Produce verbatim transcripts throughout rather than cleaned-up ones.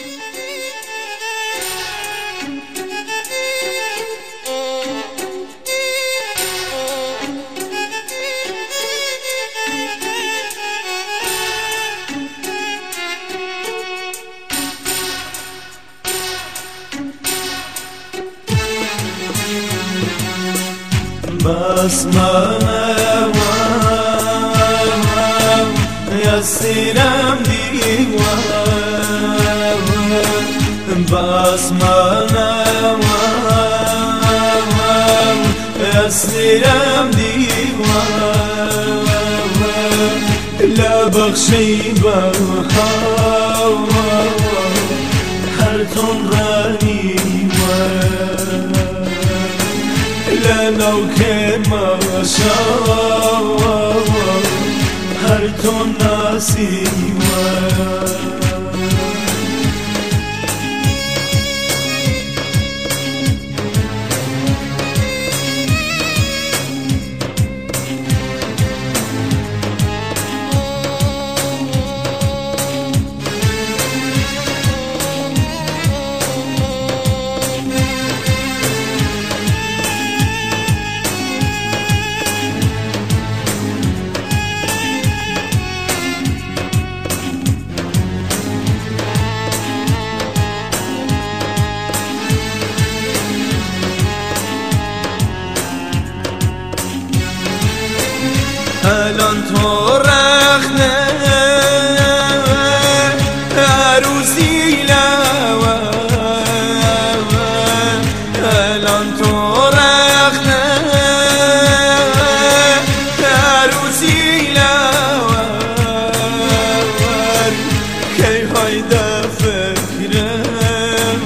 بس منم يسيرم ديوان بس منم يسيرم ديوان لا بخشي بخاو هر تون راني لو كان ما شاء هر تو ناسي الان تو رخنه عروسی لوا الان تو رخنه عروسی لوا کی های دفکرم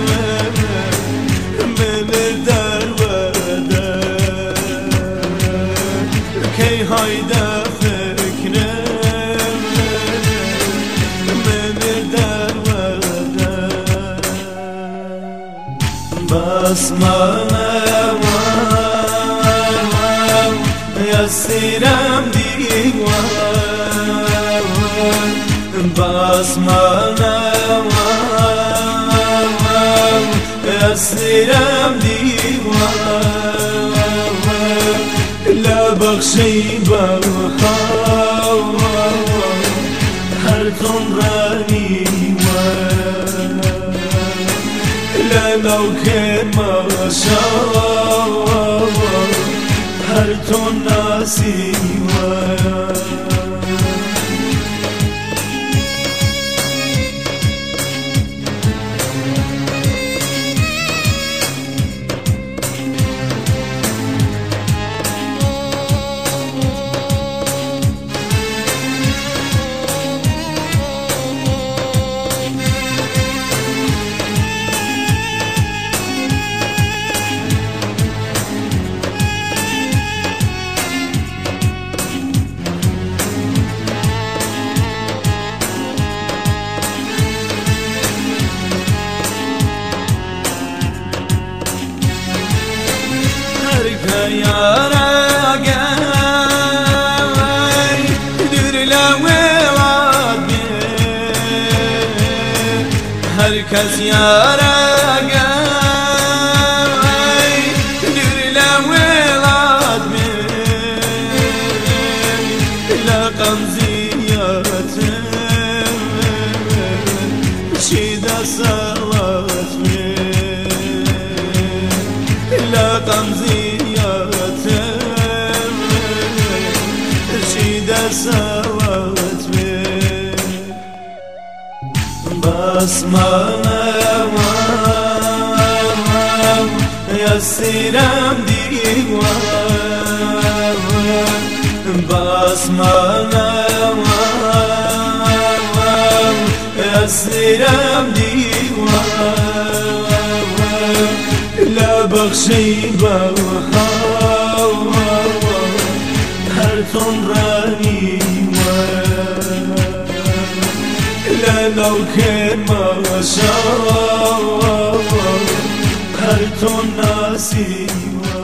من در وده کی های بس منم يسيرم ديوان بس منم يسيرم ديوان لا بخشي بخاو هر تون راني لو كان ما شاء هر تو ناسي يارا جاي دير لواد هركز يارا جاي دير لواد لا قمزيات شيدا صلات لا قمزيات سوت بي بس منم يسيرم ديوان بس منم يسيرم ديوان لا بخشي بخاو هر تون راني لو كان ما شاء هر تو ناسي